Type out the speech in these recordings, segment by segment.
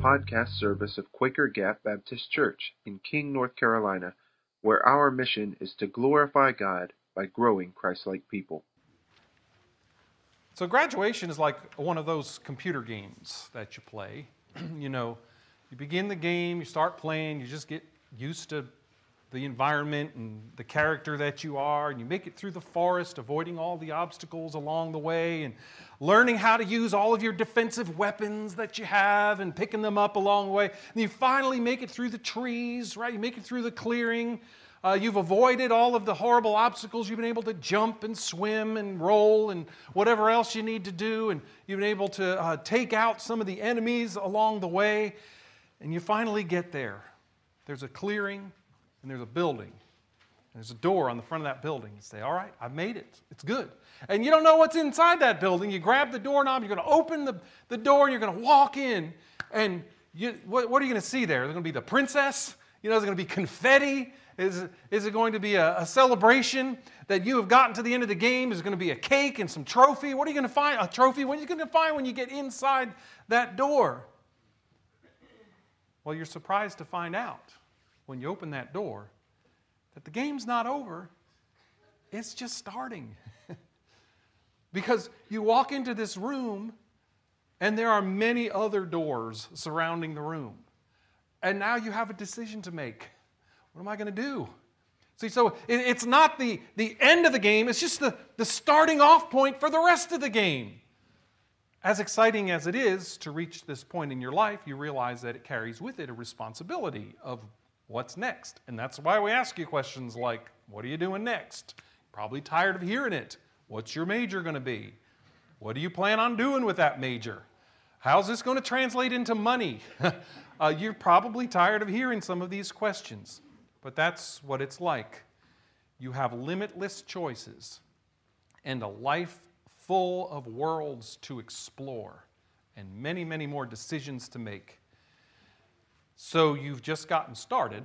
podcast service of Quaker Gap Baptist Church in King, North Carolina, where our mission is to glorify God by growing Christ-like people. So graduation is like one of those computer games that you play. You begin the game, you start playing, you just get used to the environment and the character that you are, and you make it through the forest, avoiding all the obstacles along the way, and learning how to use all of your defensive weapons that you have and picking them up along the way. And you finally make it through the trees, right? You make it through the clearing. You've avoided all of the horrible obstacles. You've been able to jump and swim and roll and whatever else you need to do, and you've been able to take out some of the enemies along the way, and you finally get there. There's a clearing, and there's a building. There's a door on the front of that building. You say, all right, I've made it. It's good. And you don't know what's inside that building. You grab the doorknob, you're going to open the door, and you're going to walk in. And what are you going to see there? Is it going to be the princess? Is it going to be confetti? Is it going to be a celebration that you have gotten to the end of the game? Is it going to be a cake and some trophy? What are you going to find? A trophy? What are you going to find when you get inside that door? Well, you're surprised to find out when you open that door that the game's not over, it's just starting. Because you walk into this room and there are many other doors surrounding the room. And now you have a decision to make. What am I going to do? See, so it's not the end of the game, it's just the starting off point for the rest of the game. As exciting as it is to reach this point in your life, you realize that it carries with it a responsibility of what's next? And that's why we ask you questions like, what are you doing next? Probably tired of hearing it. What's your major going to be? What do you plan on doing with that major? How's this going to translate into money? You're probably tired of hearing some of these questions, but that's what it's like. You have limitless choices and a life full of worlds to explore and many, many more decisions to make. So you've just gotten started,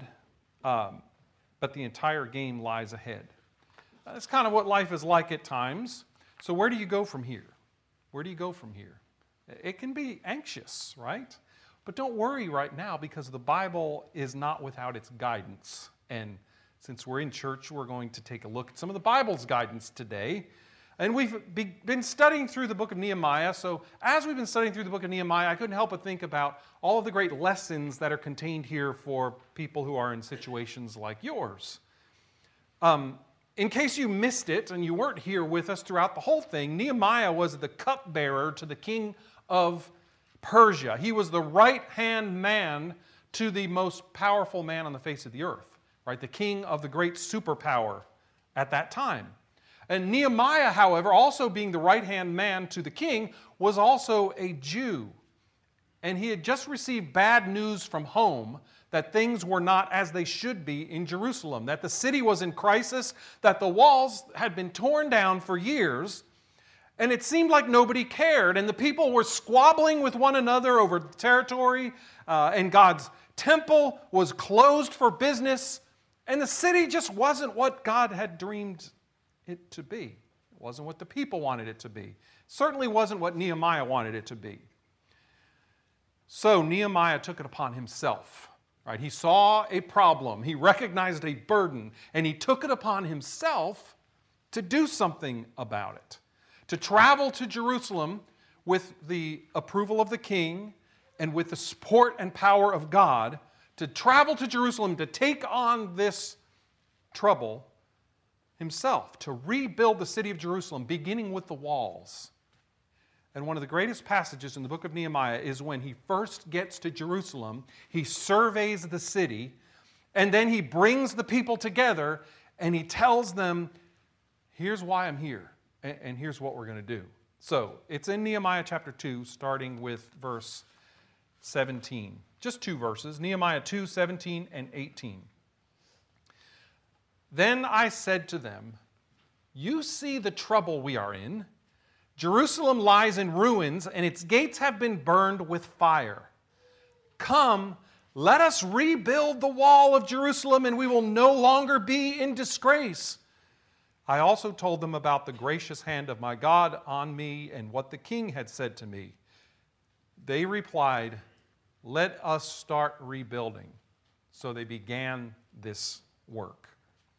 but the entire game lies ahead. That's kind of what life is like at times. So where do you go from here? Where do you go from here? It can be anxious, right? But don't worry right now, because the Bible is not without its guidance. And since we're in church, we're going to take a look at some of the Bible's guidance today. And we've been studying through the book of Nehemiah. So as we've been studying through the book of Nehemiah, I couldn't help but think about all of the great lessons that are contained here for people who are in situations like yours. In case you missed it and you weren't here with us throughout the whole thing, Nehemiah was the cupbearer to the king of Persia. He was the right-hand man to the most powerful man on the face of the earth, right? The king of the great superpower at that time. And Nehemiah, however, also being the right-hand man to the king, was also a Jew. And he had just received bad news from home that things were not as they should be in Jerusalem, that the city was in crisis, that the walls had been torn down for years, and it seemed like nobody cared, and the people were squabbling with one another over the territory, and God's temple was closed for business, and the city just wasn't what God had dreamed it to be. It wasn't what the people wanted it to be. It certainly wasn't what Nehemiah wanted it to be. So Nehemiah took it upon himself. Right? He saw a problem, he recognized a burden, and he took it upon himself to do something about it. To travel to Jerusalem with the approval of the king and with the support and power of God, to travel to Jerusalem to take on this trouble himself, to rebuild the city of Jerusalem, beginning with the walls. And one of the greatest passages in the book of Nehemiah is when he first gets to Jerusalem, he surveys the city, and then he brings the people together, and he tells them, here's why I'm here, and here's what we're going to do. So, it's in Nehemiah chapter 2, starting with verse 17. Just two verses, Nehemiah 2, 17 and 18. Then I said to them, you see the trouble we are in. Jerusalem lies in ruins, and its gates have been burned with fire. Come, let us rebuild the wall of Jerusalem, and we will no longer be in disgrace. I also told them about the gracious hand of my God on me and what the king had said to me. They replied, let us start rebuilding. So they began this work.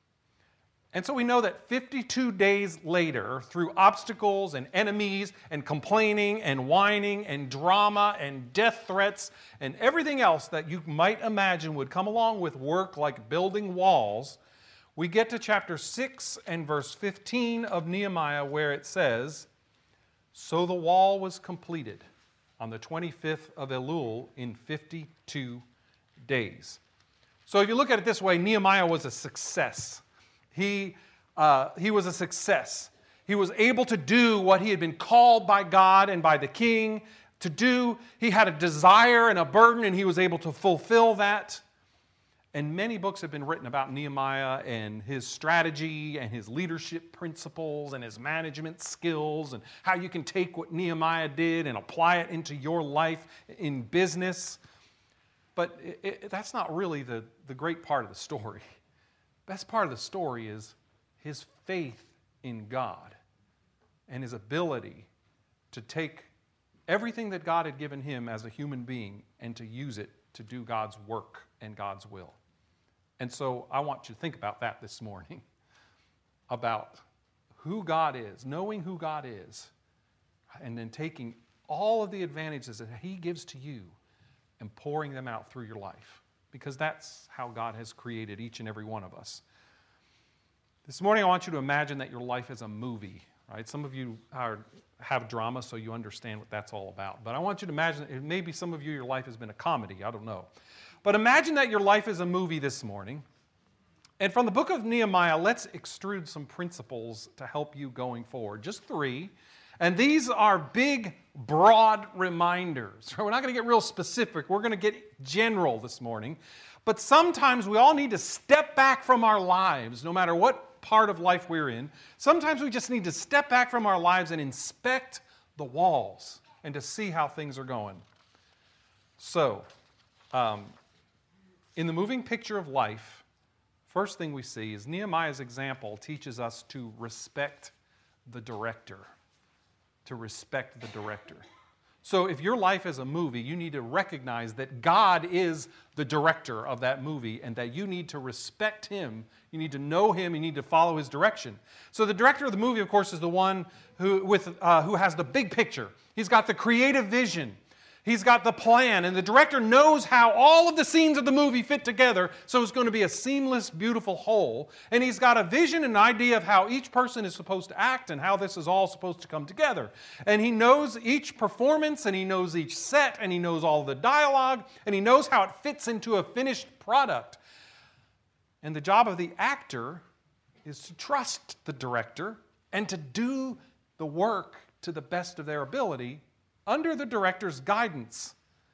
And so we know that 52 days later, through obstacles and enemies and complaining and whining and drama and death threats and everything else that you might imagine would come along with work like building walls, we get to chapter 6 and verse 15 of Nehemiah, where it says, "So the wall was completed on the 25th of Elul in 52 days." So if you look at it this way, Nehemiah was a success. He was a success. He was able to do what he had been called by God and by the king to do. He had a desire and a burden, and he was able to fulfill that. And many books have been written about Nehemiah and his strategy and his leadership principles and his management skills and how you can take what Nehemiah did and apply it into your life in business. But that's not really the great part of the story. The best part of the story is his faith in God and his ability to take everything that God had given him as a human being and to use it to do God's work and God's will. And so I want you to think about that this morning, about who God is, knowing who God is, and then taking all of the advantages that he gives to you and pouring them out through your life, because that's how God has created each and every one of us. This morning I want you to imagine that your life is a movie, right? Some of you have drama, so you understand what that's all about. But I want you to imagine, maybe some of you, your life has been a comedy, I don't know. But imagine that your life is a movie this morning. And from the book of Nehemiah, let's extrude some principles to help you going forward. Just 3. And these are big, broad reminders. We're not going to get real specific. We're going to get general this morning. But sometimes we all need to step back from our lives, no matter what part of life we're in. Sometimes we just need to step back from our lives and inspect the walls and to see how things are going. So, in the moving picture of life, first thing we see is Nehemiah's example teaches us to respect the director. To respect the director. So if your life is a movie, you need to recognize that God is the director of that movie and that you need to respect him. You need to know him. You need to follow his direction. So the director of the movie, of course, is the one who has the big picture. He's got the creative vision. He's got the plan, and the director knows how all of the scenes of the movie fit together, so it's going to be a seamless, beautiful whole. And he's got a vision and an idea of how each person is supposed to act and how this is all supposed to come together. And he knows each performance, and he knows each set, and he knows all the dialogue, and he knows how it fits into a finished product. And the job of the actor is to trust the director and to do the work to the best of their ability under the director's guidance.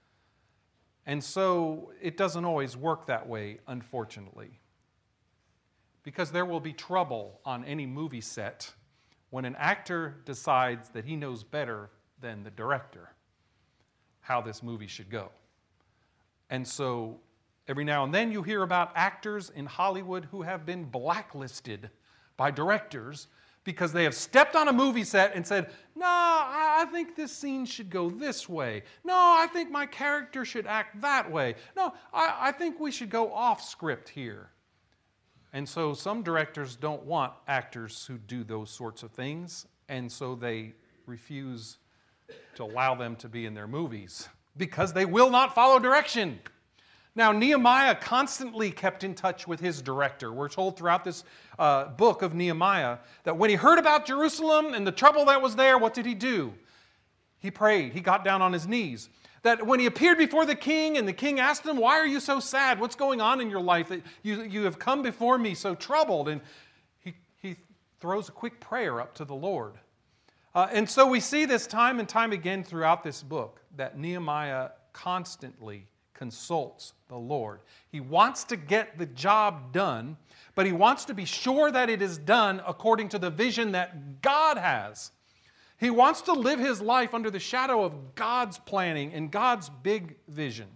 And so it doesn't always work that way, unfortunately. Because there will be trouble on any movie set when an actor decides that he knows better than the director how this movie should go. And so every now and then you hear about actors in Hollywood who have been blacklisted by directors because they have stepped on a movie set and said, no, I think this scene should go this way. No, I think my character should act that way. No, I think we should go off script here. And so some directors don't want actors who do those sorts of things, and so they refuse to allow them to be in their movies because they will not follow direction. Now, Nehemiah constantly kept in touch with his director. We're told throughout this book of Nehemiah that when he heard about Jerusalem and the trouble that was there, what did he do? He prayed. He got down on his knees. That when he appeared before the king and the king asked him, why are you so sad? What's going on in your life that you have come before me so troubled? And he throws a quick prayer up to the Lord. And so we see this time and time again throughout this book that Nehemiah constantly consults the Lord. He wants to get the job done, but he wants to be sure that it is done according to the vision that God has. He wants to live his life under the shadow of God's planning and God's big vision.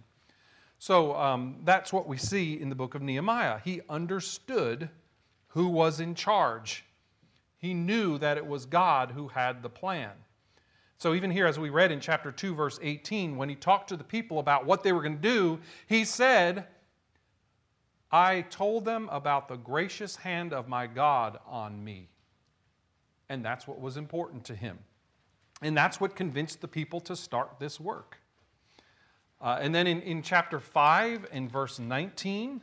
So that's what we see in the book of Nehemiah. He understood who was in charge. He knew that it was God who had the plan. So even here, as we read in chapter 2, verse 18, when he talked to the people about what they were going to do, he said, I told them about the gracious hand of my God on me. And that's what was important to him. And that's what convinced the people to start this work. And then in chapter 5, in verse 19,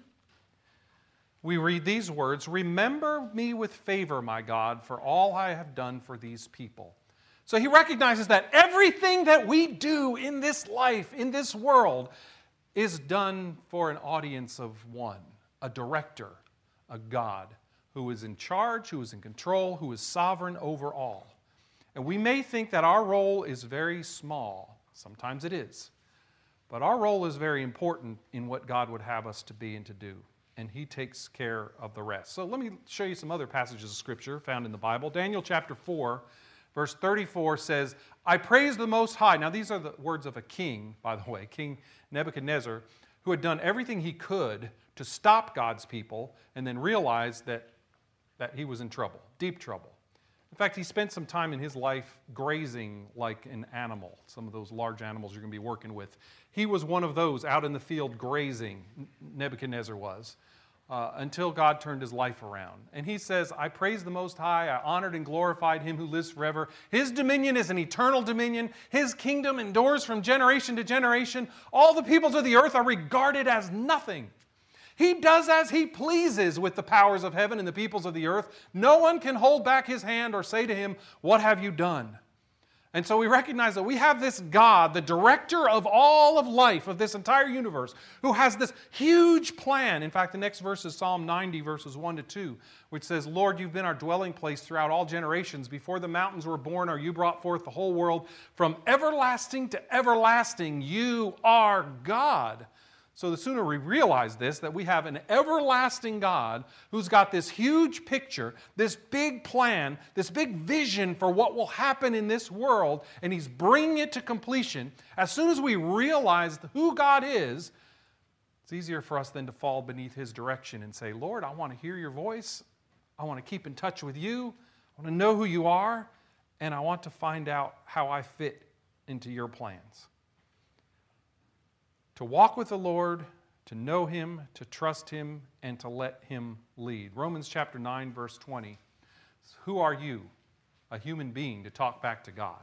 we read these words, remember me with favor, my God, for all I have done for these people. So he recognizes that everything that we do in this life, in this world, is done for an audience of one, a director, a God, who is in charge, who is in control, who is sovereign over all. And we may think that our role is very small. Sometimes it is. But our role is very important in what God would have us to be and to do. And he takes care of the rest. So let me show you some other passages of Scripture found in the Bible. Daniel chapter 4, verse 34 says, I praise the Most High. Now these are the words of a king, by the way, King Nebuchadnezzar, who had done everything he could to stop God's people and then realized that he was in trouble, deep trouble. In fact, he spent some time in his life grazing like an animal, some of those large animals you're going to be working with. He was one of those out in the field grazing, Nebuchadnezzar was, until God turned his life around. And he says, I praise the Most High, I honored and glorified him who lives forever. His dominion is an eternal dominion. His kingdom endures from generation to generation. All the peoples of the earth are regarded as nothing. He does as he pleases with the powers of heaven and the peoples of the earth. No one can hold back his hand or say to him, what have you done? And so we recognize that we have this God, the director of all of life, of this entire universe, who has this huge plan. In fact, the next verse is Psalm 90, verses 1 to 2, which says, Lord, you've been our dwelling place throughout all generations. Before the mountains were born, or you brought forth the whole world. From everlasting to everlasting, you are God. So the sooner we realize this, that we have an everlasting God who's got this huge picture, this big plan, this big vision for what will happen in this world, and he's bringing it to completion. As soon as we realize who God is, it's easier for us then to fall beneath his direction and say, Lord, I want to hear your voice. I want to keep in touch with you. I want to know who you are, and I want to find out how I fit into your plans. To walk with the Lord, to know him, to trust him, and to let him lead. Romans chapter 9, verse 20. Who are you, a human being, to talk back to God?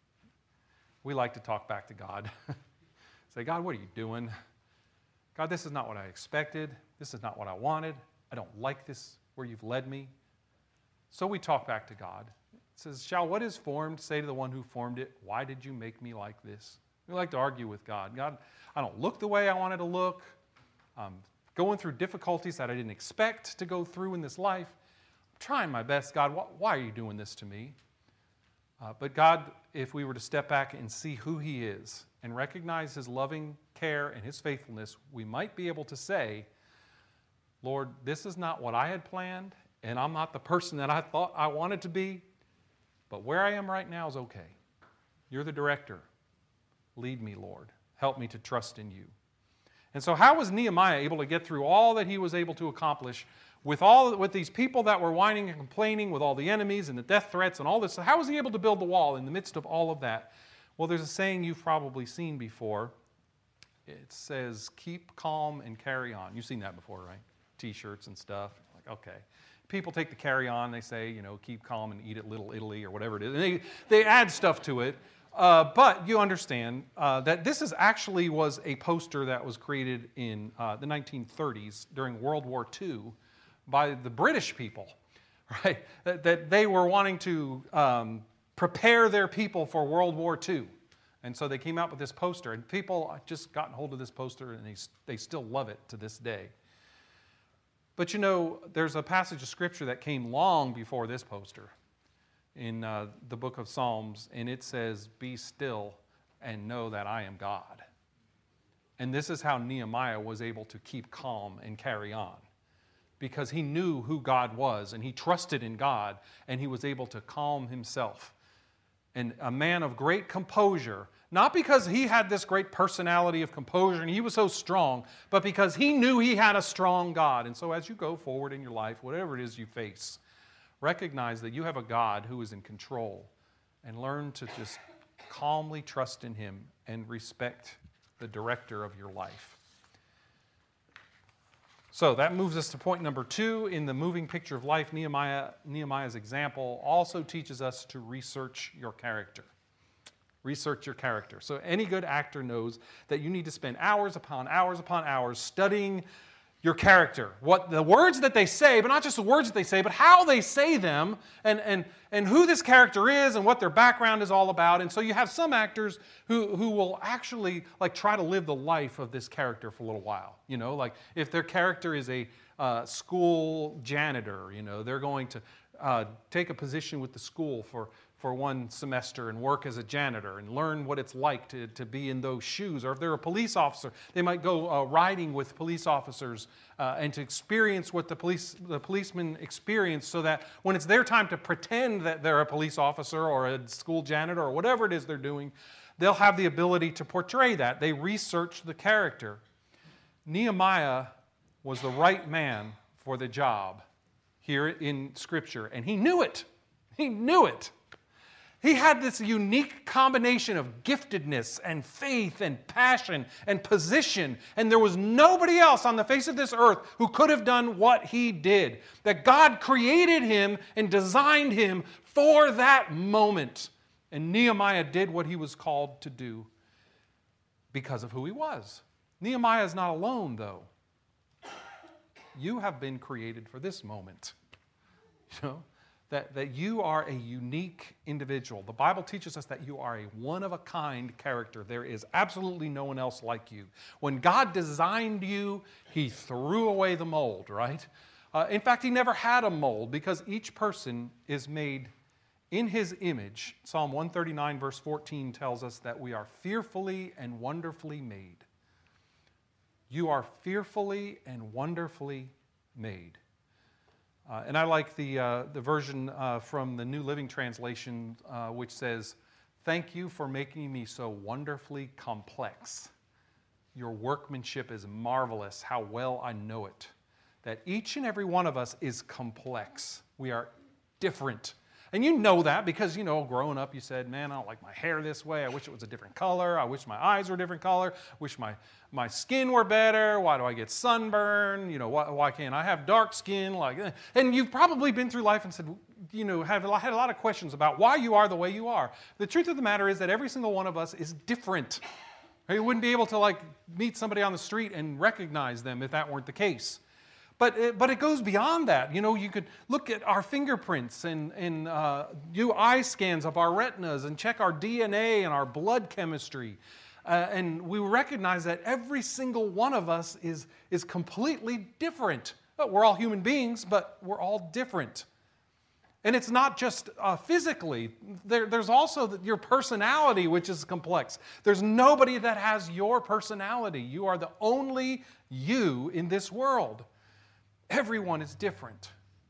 We like to talk back to God. Say, God, what are you doing? God, this is not what I expected. This is not what I wanted. I don't like this, where you've led me. So we talk back to God. It says, shall what is formed say to the one who formed it, why did you make me like this? We like to argue with God. God, I don't look the way I wanted to look. I'm going through difficulties that I didn't expect to go through in this life. I'm trying my best, God. Why are you doing this to me? But God, if we were to step back and see who he is and recognize his loving care and his faithfulness, we might be able to say, Lord, this is not what I had planned, and I'm not the person that I thought I wanted to be, but where I am right now is okay. You're the director. Lead me, Lord. Help me to trust in you. And so how was Nehemiah able to get through all that he was able to accomplish with these people that were whining and complaining, with all the enemies and the death threats and all this? How was he able to build the wall in the midst of all of that? Well, there's a saying you've probably seen before. It says, keep calm and carry on. You've seen that before, right? T-shirts and stuff. Like, okay. People take the carry on. They say, keep calm and eat at Little Italy or whatever it is. And they add stuff to it. But you understand that this actually was a poster that was created in the 1930s during World War II by the British people, right? That they were wanting to prepare their people for World War II. And so they came out with this poster, and people just gotten hold of this poster, and they still love it to this day. But there's a passage of Scripture that came long before this poster in the book of Psalms, and it says, be still and know that I am God. And this is how Nehemiah was able to keep calm and carry on, because he knew who God was, and he trusted in God, and he was able to calm himself. And a man of great composure, not because he had this great personality of composure and he was so strong, but because he knew he had a strong God. And so as you go forward in your life, whatever it is you face, recognize that you have a God who is in control, and learn to just calmly trust in him and respect the director of your life. So that moves us to point number 2 in the moving picture of life. Nehemiah's example also teaches us to research your character. Research your character. So any good actor knows that you need to spend hours upon hours upon hours studying your character. What the words that they say, but not just the words that they say, but how they say them, and who this character is and what their background is all about. And so you have some actors who will actually like try to live the life of this character for a little while. You know, like if their character is a school janitor, you know, they're going to take a position with the school for one semester and work as a janitor and learn what it's like to be in those shoes. Or if they're a police officer, they might go riding with police officers and to experience what the policemen experience, so that when it's their time to pretend that they're a police officer or a school janitor or whatever it is they're doing, they'll have the ability to portray that. They research the character. Nehemiah was the right man for the job here in Scripture, and he knew it. He knew it. He had this unique combination of giftedness and faith and passion and position, and there was nobody else on the face of this earth who could have done what he did. That God created him and designed him for that moment. And Nehemiah did what he was called to do because of who he was. Nehemiah is not alone, though. You have been created for this moment. You know? That you are a unique individual. The Bible teaches us that you are a one-of-a-kind character. There is absolutely no one else like you. When God designed you, he threw away the mold, right? In fact, he never had a mold, because each person is made in his image. Psalm 139 verse 14 tells us that we are fearfully and wonderfully made. You are fearfully and wonderfully made. And I like the version from the New Living Translation, which says, "Thank you for making me so wonderfully complex. Your workmanship is marvelous, how well I know it." That each and every one of us is complex. We are different. And you know that because, you know, growing up you said, man, I don't like my hair this way. I wish it was a different color. I wish my eyes were a different color. I wish my skin were better. Why do I get sunburn? You know, why can't I have dark skin? And you've probably been through life and said, you know, had a lot of questions about why you are the way you are. The truth of the matter is that every single one of us is different. You wouldn't be able to meet somebody on the street and recognize them if that weren't the case. But it goes beyond that. You know, you could look at our fingerprints and do eye scans of our retinas and check our DNA and our blood chemistry. And we recognize that every single one of us is completely different. We're all human beings, but we're all different. And it's not just physically. There's also your personality, which is complex. There's nobody that has your personality. You are the only you in this world. Everyone is different.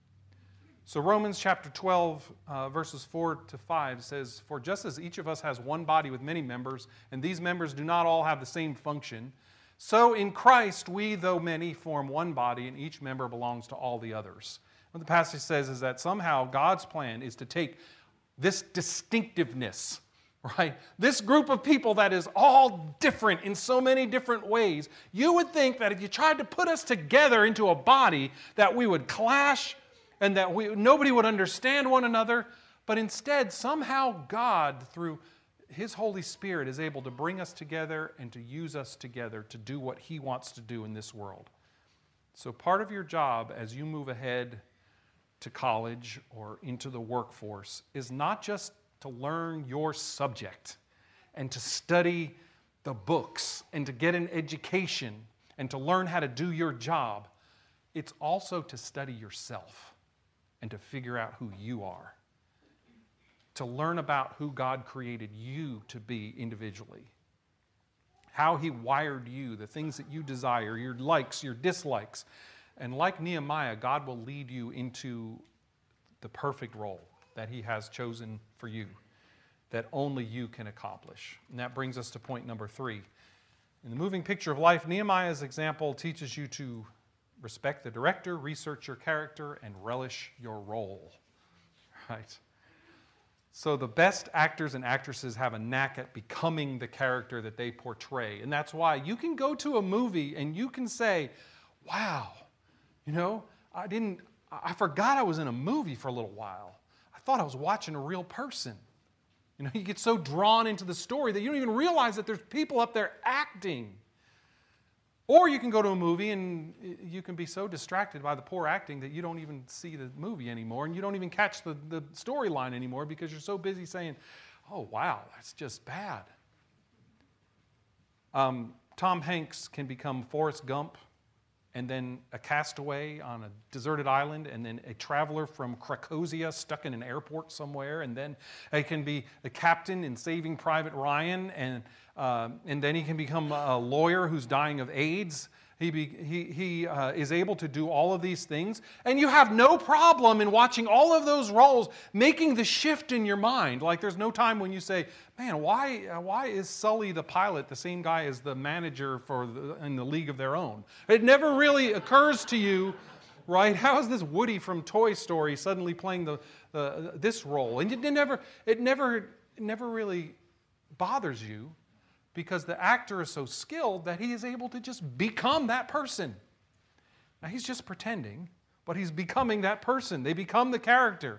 So Romans chapter 12, verses 4 to 5 says, "For just as each of us has one body with many members, and these members do not all have the same function, so in Christ we, though many, form one body, and each member belongs to all the others." What the passage says is that somehow God's plan is to take this distinctiveness, right? This group of people that is all different in so many different ways. You would think that if you tried to put us together into a body, that we would clash and that nobody would understand one another. But instead, somehow God, through His Holy Spirit, is able to bring us together and to use us together to do what He wants to do in this world. So part of your job as you move ahead to college or into the workforce is not just to learn your subject and to study the books and to get an education and to learn how to do your job. It's also to study yourself and to figure out who you are. To learn about who God created you to be individually. How He wired you, the things that you desire, your likes, your dislikes. And like Nehemiah, God will lead you into the perfect role that He has chosen for you, that only you can accomplish. And that brings us to point number 3. In the moving picture of life, Nehemiah's example teaches you to respect the director, research your character, and relish your role. Right? So the best actors and actresses have a knack at becoming the character that they portray. And that's why you can go to a movie and you can say, wow, I forgot I was in a movie for a little while. I thought I was watching a real person. You get so drawn into the story that you don't even realize that there's people up there acting. Or you can go to a movie and you can be so distracted by the poor acting that you don't even see the movie anymore, and you don't even catch the storyline anymore because you're so busy saying, oh, wow, that's just bad. Tom Hanks can become Forrest Gump, and then a castaway on a deserted island, and then a traveler from Krakosia stuck in an airport somewhere, and then he can be the captain in Saving Private Ryan, and then he can become a lawyer who's dying of AIDS. He is able to do all of these things, and you have no problem in watching all of those roles making the shift in your mind. Like there's no time when you say, man, why is Sully the pilot the same guy as the manager in the League of Their Own? It never really occurs to you, right? How is this Woody from Toy Story suddenly playing this role? And it never really bothers you, because the actor is so skilled that he is able to just become that person. Now, he's just pretending, but he's becoming that person. They become the character.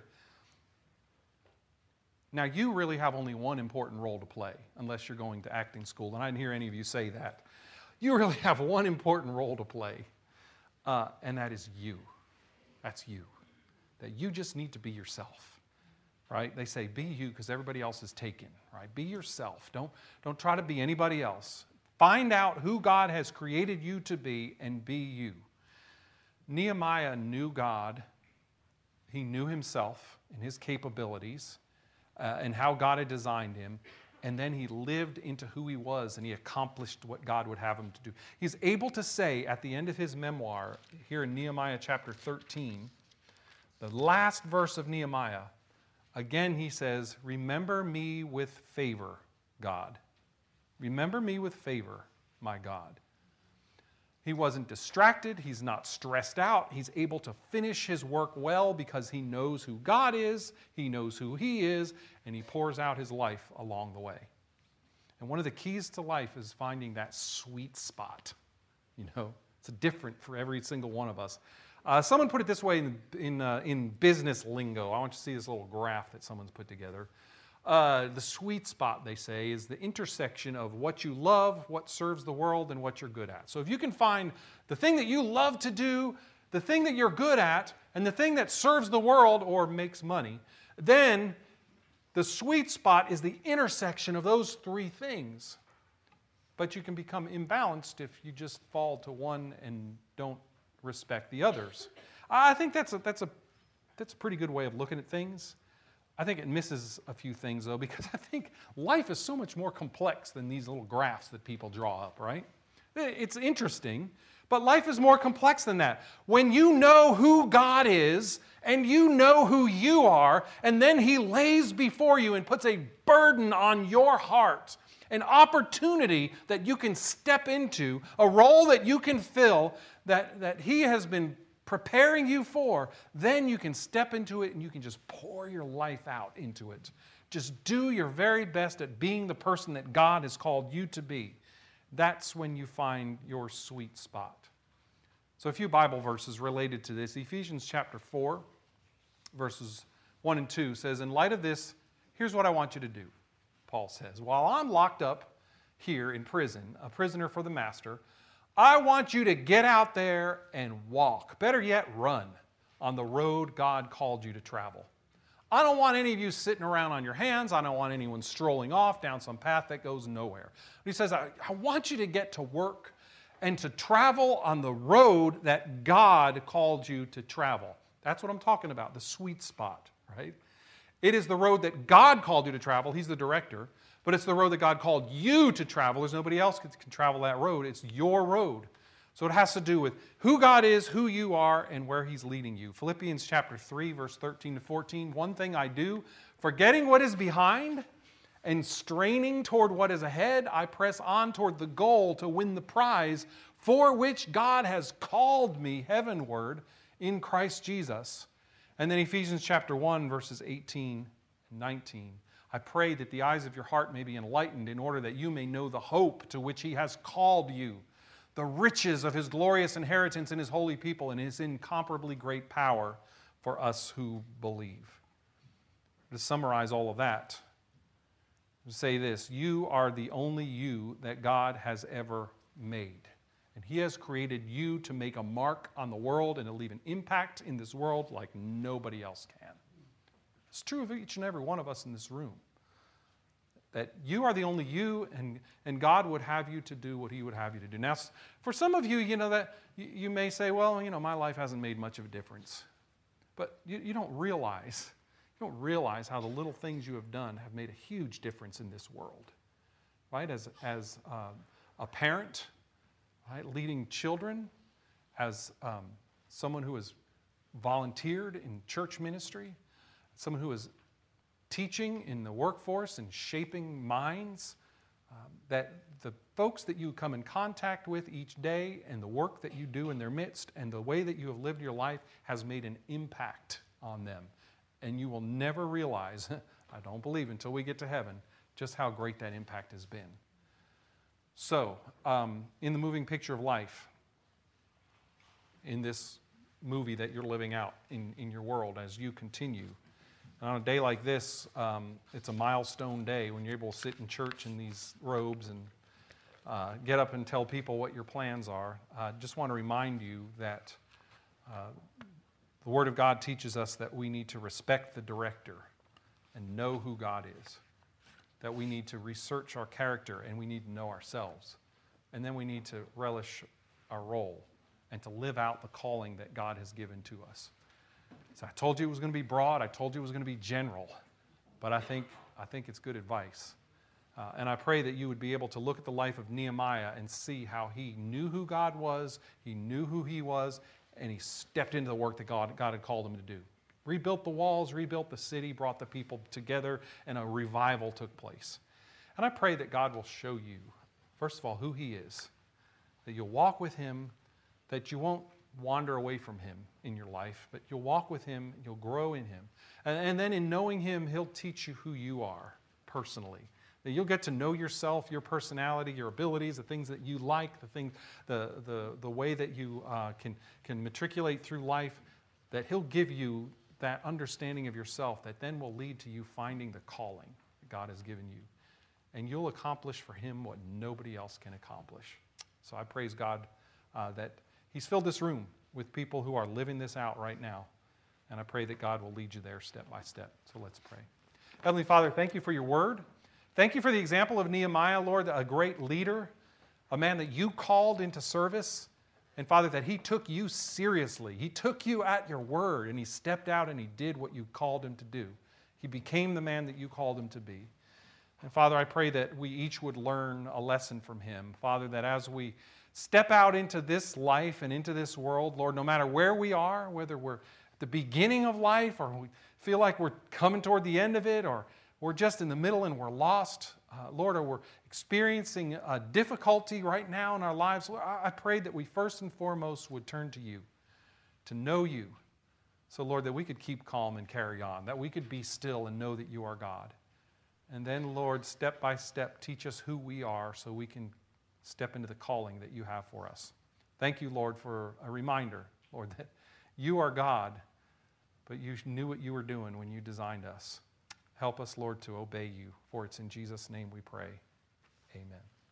Now, you really have only one important role to play, unless you're going to acting school, and I didn't hear any of you say that. You really have one important role to play, and that is you. That's you. That you just need to be yourself. Right? They say, be you, because everybody else is taken. Right? Be yourself. Don't try to be anybody else. Find out who God has created you to be and be you. Nehemiah knew God. He knew himself and his capabilities and how God had designed him. And then he lived into who he was, and he accomplished what God would have him to do. He's able to say at the end of his memoir, here in Nehemiah chapter 13, the last verse of Nehemiah, again, he says, remember me with favor, God. Remember me with favor, my God. He wasn't distracted. He's not stressed out. He's able to finish his work well because he knows who God is, he knows who he is, and he pours out his life along the way. And one of the keys to life is finding that sweet spot. It's different for every single one of us. Someone put it this way in business lingo. I want you to see this little graph that someone's put together. The sweet spot, they say, is the intersection of what you love, what serves the world, and what you're good at. So if you can find the thing that you love to do, the thing that you're good at, and the thing that serves the world or makes money, then the sweet spot is the intersection of those three things. But you can become imbalanced if you just fall to one and don't respect the others. I think that's a pretty good way of looking at things. I think it misses a few things, though, because I think life is so much more complex than these little graphs that people draw up, right? It's interesting, but life is more complex than that. When you know who God is and you know who you are, and then he lays before you and puts a burden on your heart, an opportunity that you can step into, a role that you can fill, that he has been preparing you for, then you can step into it and you can just pour your life out into it. Just do your very best at being the person that God has called you to be. That's when you find your sweet spot. So a few Bible verses related to this. Ephesians chapter 4, verses 1 and 2 says, in light of this, here's what I want you to do, Paul says. While I'm locked up here in prison, a prisoner for the master, I want you to get out there and walk. Better yet, run on the road God called you to travel. I don't want any of you sitting around on your hands. I don't want anyone strolling off down some path that goes nowhere. He says, I want you to get to work and to travel on the road that God called you to travel. That's what I'm talking about, the sweet spot, right? It is the road that God called you to travel. He's the director. But it's the road that God called you to travel. There's nobody else that can travel that road. It's your road. So it has to do with who God is, who you are, and where he's leading you. Philippians chapter 3, verse 13 to 14. One thing I do, forgetting what is behind and straining toward what is ahead, I press on toward the goal to win the prize for which God has called me heavenward in Christ Jesus. And then Ephesians chapter 1, verses 18 19. I pray that the eyes of your heart may be enlightened in order that you may know the hope to which he has called you, the riches of his glorious inheritance in his holy people, and his incomparably great power for us who believe. To summarize all of that, to say this: you are the only you that God has ever made. And he has created you to make a mark on the world and to leave an impact in this world like nobody else can. It's true of each and every one of us in this room. That you are the only you, and God would have you to do what he would have you to do. Now, for some of you, that you may say, well, my life hasn't made much of a difference. But you don't realize how the little things you have done have made a huge difference in this world. Right? As a parent, right, leading children, as someone who has volunteered in church ministry, someone who is teaching in the workforce and shaping minds, that the folks that you come in contact with each day and the work that you do in their midst and the way that you have lived your life has made an impact on them. And you will never realize, I don't believe until we get to heaven, just how great that impact has been. So, in the moving picture of life, in this movie that you're living out in your world as you continue, on a day like this, it's a milestone day when you're able to sit in church in these robes and get up and tell people what your plans are. I just want to remind you that the Word of God teaches us that we need to respect the director and know who God is, that we need to research our character and we need to know ourselves, and then we need to relish our role and to live out the calling that God has given to us. So I told you it was going to be broad. I told you it was going to be general. But I think it's good advice. And I pray that you would be able to look at the life of Nehemiah and see how he knew who God was, he knew who he was, and he stepped into the work that God had called him to do. Rebuilt the walls, rebuilt the city, brought the people together, and a revival took place. And I pray that God will show you, first of all, who he is, that you'll walk with him, that you won't wander away from him in your life, but you'll walk with him, you'll grow in him. And then in knowing him, he'll teach you who you are personally. That you'll get to know yourself, your personality, your abilities, the things that you like, the way that you can matriculate through life, that he'll give you that understanding of yourself that then will lead to you finding the calling that God has given you. And you'll accomplish for him what nobody else can accomplish. So I praise God that he's filled this room with people who are living this out right now. And I pray that God will lead you there step by step. So let's pray. Heavenly Father, thank you for your word. Thank you for the example of Nehemiah, Lord, a great leader, a man that you called into service. And Father, that he took you seriously. He took you at your word, and he stepped out and he did what you called him to do. He became the man that you called him to be. And Father, I pray that we each would learn a lesson from him. Father, that as we step out into this life and into this world, Lord, no matter where we are, whether we're at the beginning of life or we feel like we're coming toward the end of it, or we're just in the middle and we're lost, Lord, or we're experiencing a difficulty right now in our lives, I pray that we first and foremost would turn to you, to know you. So, Lord, that we could keep calm and carry on, that we could be still and know that you are God. And then, Lord, step by step, teach us who we are so we can step into the calling that you have for us. Thank you, Lord, for a reminder, Lord, that you are God, but you knew what you were doing when you designed us. Help us, Lord, to obey you, for it's in Jesus' name we pray. Amen.